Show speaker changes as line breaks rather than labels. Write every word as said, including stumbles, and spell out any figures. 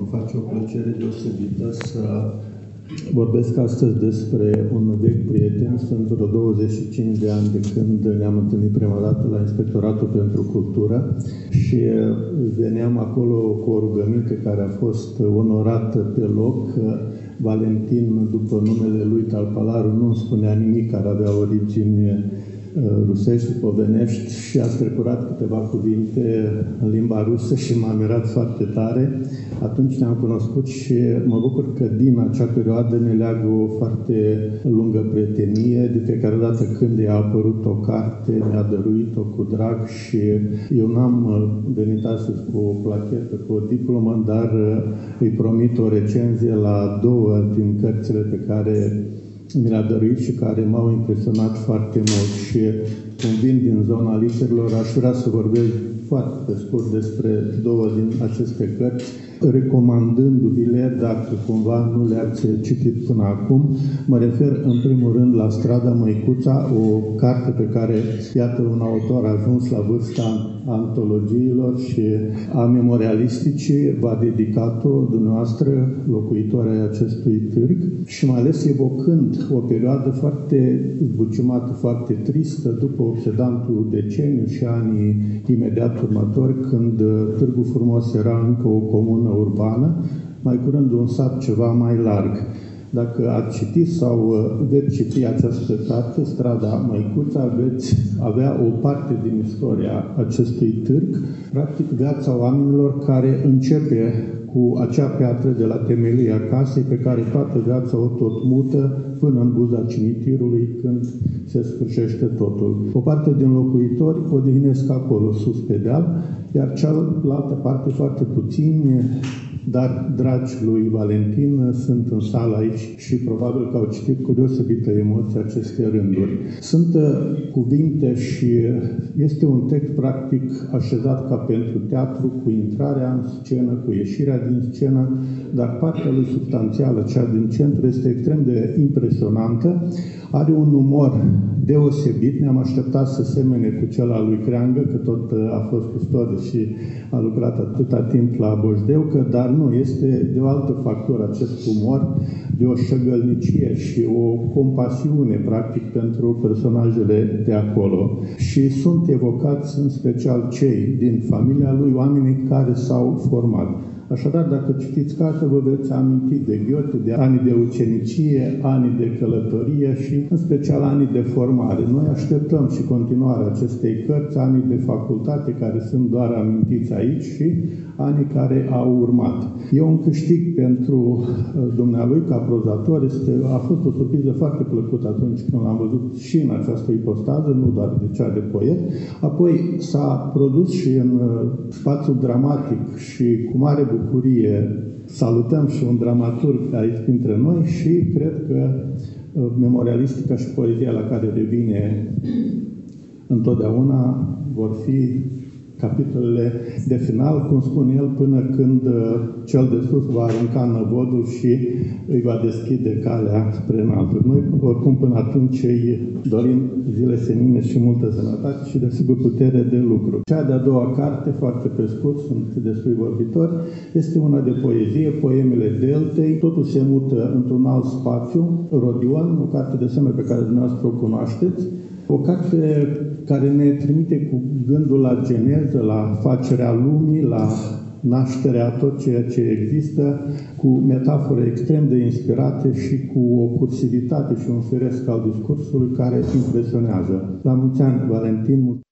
face o plăcere deosebită să vorbesc astăzi despre un vechi prieten. Sunt vreo douăzeci și cinci de ani de când ne-am întâlnit prima dată la Inspectoratul pentru Cultură și veneam acolo cu o rugăminte care a fost onorată pe loc. Valentin, după numele lui Talpalaru, nu îmi spunea nimic care avea origini rusești, povenești, și a strecurat câteva cuvinte în limba rusă și m-a mirat foarte tare. Atunci ne-am cunoscut și mă bucur că din acea perioadă ne leagă o foarte lungă prietenie. De fiecare dată când i-a apărut o carte, mi-a dăruit-o cu drag și eu n-am venit astăzi cu o plachetă, cu o diplomă, dar îi promit o recenzie la două din cărțile pe care mi le-a dăruit și care m-au impresionat foarte mult. Și cum vin din zona literelor, aș vrea să vorbesc foarte scurt despre două din aceste cărți, recomandându-vi-le dacă cumva nu le-ați citit până acum. Mă refer în primul rând la Strada Măicuța, o carte pe care, iată, un autor a ajuns la vârsta antologiilor și a memorialisticii, v-a dedicat-o dumneavoastră, locuitoare ai acestui târg, și mai ales evocând o perioadă foarte zbuciumată, foarte tristă, după obsedantul deceniu și anii imediat următori, când Târgu Frumos era încă o comună urbană, mai curând un sat ceva mai larg. Dacă ați citit sau veți citi această carte, Strada Măicuța, veți avea o parte din istoria acestui târg, practic viața oamenilor care începe cu acea piatră de la temelia casei pe care toată viața o tot mută până în buza cimitirului când se sfârșește totul. O parte din locuitori o odihnesc acolo, sus pe deal, iar cealaltă parte, foarte puțini, dar dragi lui Valentin, sunt în sală aici și probabil că au citit cu deosebită emoție aceste rânduri. Sunt cuvinte și este un text practic așezat ca pentru teatru, cu intrarea în scenă, cu ieșirea din scenă, dar partea lui substanțială, cea din centru, este extrem de impresionantă. Are un umor deosebit, ne-am așteptat să semene cu cel al lui Creangă, că tot a fost custode și a lucrat atâta timp la Boșdeucă, dar nu, este de o altă factură acest umor, de o șăgălnicie și o compasiune, practic, pentru personajele de acolo. Și sunt evocați în special cei din familia lui, oamenii care s-au format. Așadar, dacă citiți cartea, vă veți aminti de Goethe, de anii de ucenicie, anii de călătorie și, în special, anii de formare. Noi așteptăm și continuarea acestei cărți, anii de facultate, care sunt doar amintiți aici, și anii care au urmat. E un câștig pentru dumnealui ca prozator. Este, a fost o surpriză foarte plăcută atunci când l-am văzut și în această ipostază, nu doar de cea de poet. Apoi s-a produs și în spațiul dramatic și cu mare bucurie salutăm și un dramaturg aici printre noi și cred că memorialistica și poezia la care revine întotdeauna vor fi capitolele de final, cum spune el, până când cel de sus va arunca năvodul și îi va deschide calea spre înaltul. Noi, oricum, până atunci îi dorim zile senine și multă sănătate și, desigur, putere de lucru. Cea de-a doua carte, foarte pe scurt, sunt destui vorbitori, este una de poezie, Poemele Deltei. Totul se mută într-un alt spațiu, Rodion, o carte de semne pe care dumneavoastră o cunoașteți. O carte care ne trimite cu gândul la geneză, la facerea lumii, la nașterea tot ceea ce există, cu metafore extrem de inspirate și cu o cursivitate și un firesc al discursului care impresionează. La mulți ani, Valentin!